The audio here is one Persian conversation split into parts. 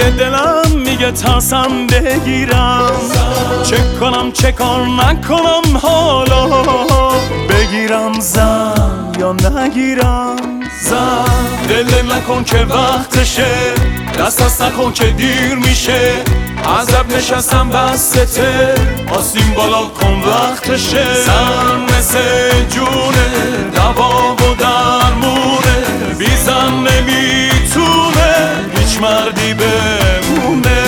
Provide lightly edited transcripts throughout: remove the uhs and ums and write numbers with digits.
یه دلم میگه ترسم بگیرم، چه کنم چه کار نکنم حالا، بگیرم زن یا نگیرم زن. دل نکن که وقتشه، دست نکن که دیر میشه، عذب نشستم بسته، آسیم بالا کن وقتشه. زن مثل جونه، دوا و درمونه، بی زن نمیتونه هیچ مردی بمونه.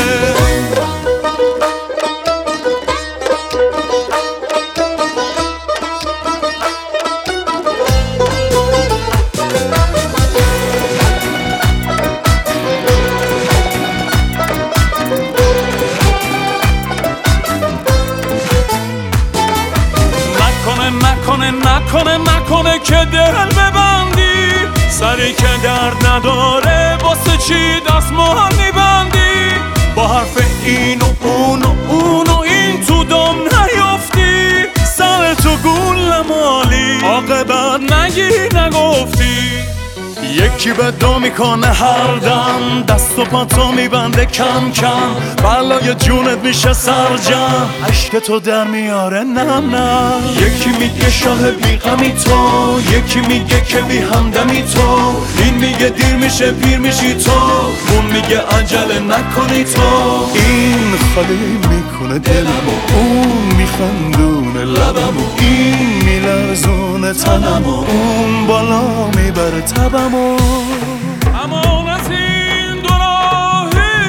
نکنه که دل ببندی، سری که درد نداره واسه چی دستمال میبندی؟ با حرف این و اون و اون و این تو دم نیافتی، سر تو گول نمالی عاقبت نگفتی. یکی بدو میکنه هر دم، دست و پاتو میبنده کم کم، بلای جونت میشه سرجم، عشق تو در میاره نم نم. یکی میگه شاه بی غمی تو، یکی میگه که بی همدمی تو، این میگه دیر میشه پیر میشی تو، اون میگه عجله نکنی تو. این خالی میکنه دلمو، اون میخندونه لبمو، این میلرزونه تنمو، اون بالا میبره تبمو. امان از این دو راهی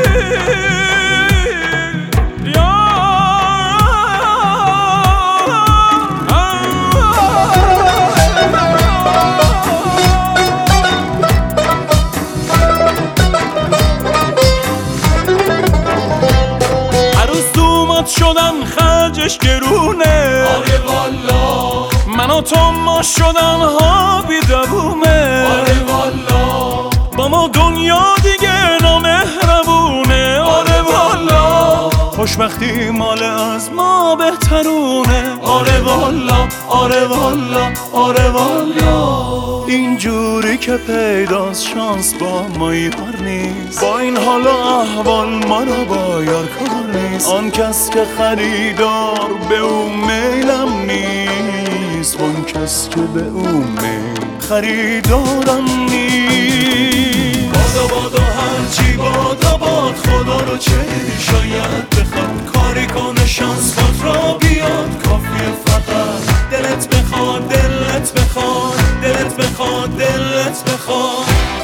عروس دومات شدن خرجش گرونه، آره والا من و تو ما شدن ها بی دوومه، آره والا با ما دنیا دیگه نامهربونه، آره والا خوشبختی مال از ما بهترونه، آره والا آره والا آره والا. اینجوری که پیداست شانس با ما یار نیست، با این حال و احوال ما رو با یار کار نیست، آن کس که خریدار به اون میلم نیست، وان کس که به اون میل خریدارم نیست. بادا هرچی بادا باد، خدا رو چه دیدی شاید بخواد، کاری کنه شانس خود را بیاد، کافیه فقط دلت بخواد دلت بخواد دلت بخواد دلت بخواد.